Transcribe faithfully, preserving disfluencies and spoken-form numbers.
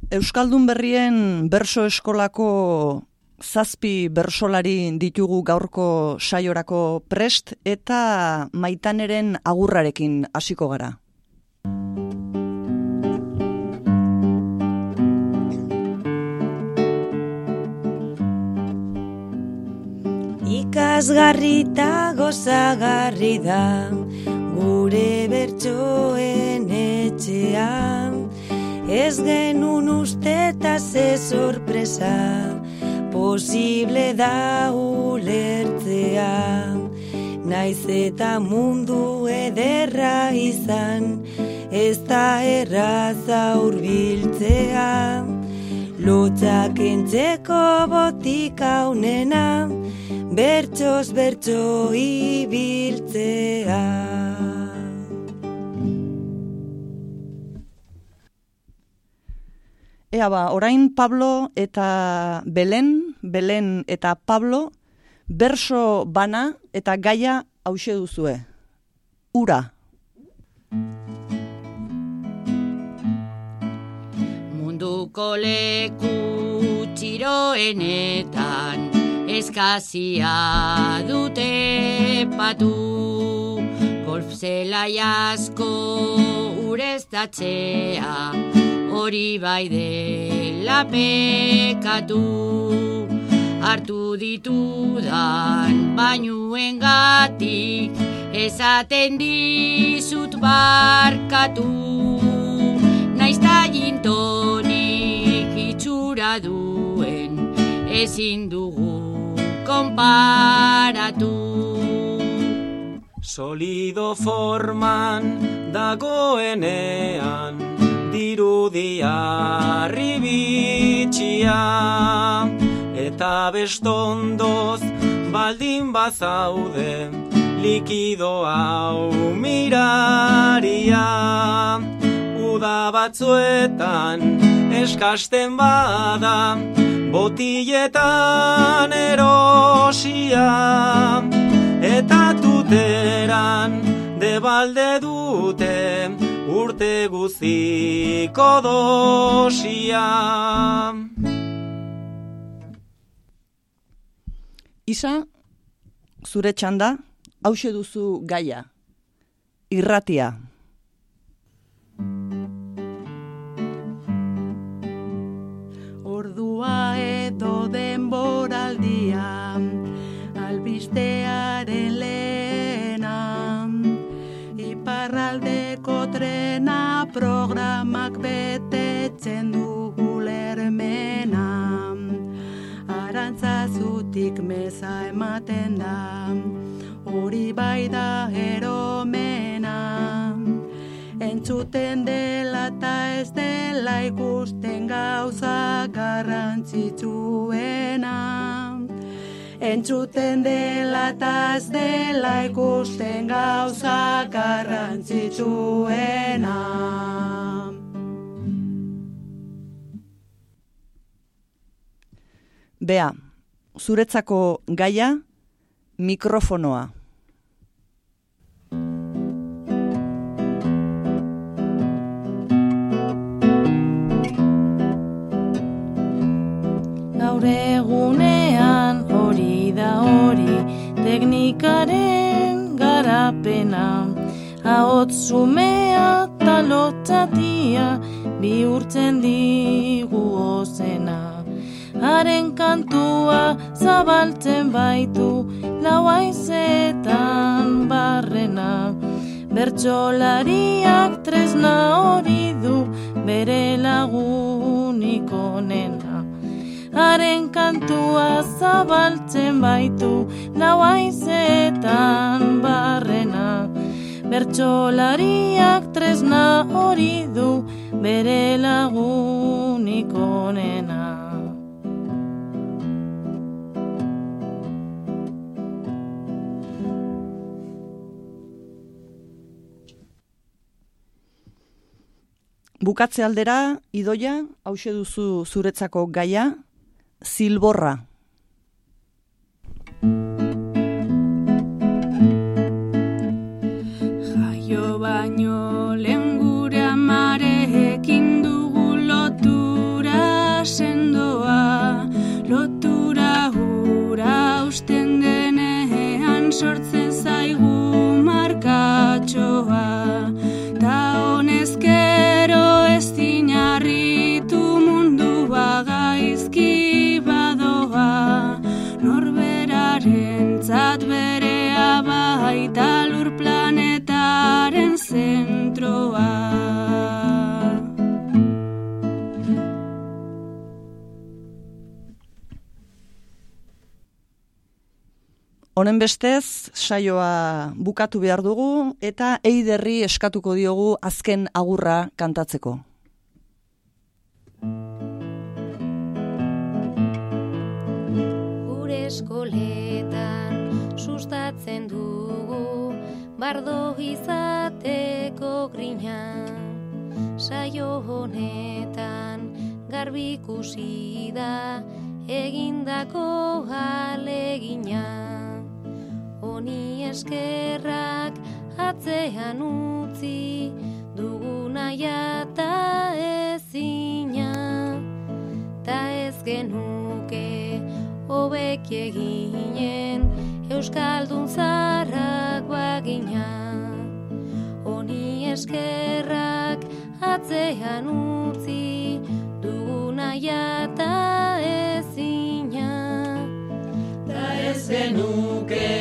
Euskaldun berrien berso eskolako zazpi bersolari ditugu gaurko saiorako prest eta Maitaneren agurrarekin hasiko gara. Ikasgarri eta gozagarri da gure bertsoen etxean. Ez genuen uste eta ze sorpresa, posible da ulertzea. Naiz eta mundu ederra izan, ez da erraza hurbiltzea. Lotzak entzeko botika unena, bertsoz bertso ibiltzea. Ea ba, orain Pablo eta Belen, Belen eta Pablo, berso bana eta gaia hauxe duzue. Ura. Munduko leku txiroenetan eskazia dute patu. Golf zelai asko ureztatzea, hori bai dela pekatu. Hartu ditudan bainuen gatik, esaten dizut barkatu. Naizta jintonik itxura duen, ezin dugu konparatu. Solido forman dagoenean, dirudia ribitxia, eta bestondoz baldin bazaude, likido hau miraria. Uda batzuetan eskasten bada, botiletan erosia, eta tuteran debalde dute, urte guztiko dosia. Isa, zure txanda, hauxe duzu gaia. Irratia. Ordua edo denboraldia, albistearen lehena, iparraldeko trena programak betetzen dugu lermena. Arantzazutik meza ematen da, hori bai da eromena. Entzuten dela eta ez dela ikusten gauza garrantzitsuena. Entzuten dela eta ez dela ikusten gauza garrantzitsuena. Bea, zuretzako gaia, mikrofonoa. Gaur egunean hori da hori, teknikaren garapena, ahots zumea eta lotzatia bihurtzen digu ozena. Haren kantua zabaltzen baitu lau haizetan barrena. Bertsolariak tresna hori du bere lagunik onena. Haren kantua zabaltzen baitu lau haizetan barrena. Bertsolariak tresna hori du bere lagunik onena. Bukatze aldera, Idoia, hauxe duzu zuretzako gaia, zilborra. Jaio baino lehen gure amarekin dugu lotura. baita lur planetaren zentroa. Honen bestez, saioa bukatu behar dugu eta Eiderri eskatuko diogu azken agurra kantatzeko. Gure eskoletan sustatzen dugu bardo izateko grina. Saio honetan garbi ikusi da egindako ahalegina. Honi eskerrak atzean utzi duguna jata ezina, ta ez genuke hobeki eginen euskaldun zaharrak bagina. Honi eskerrak atzean utzi duguna jata ezina, ta ez genuke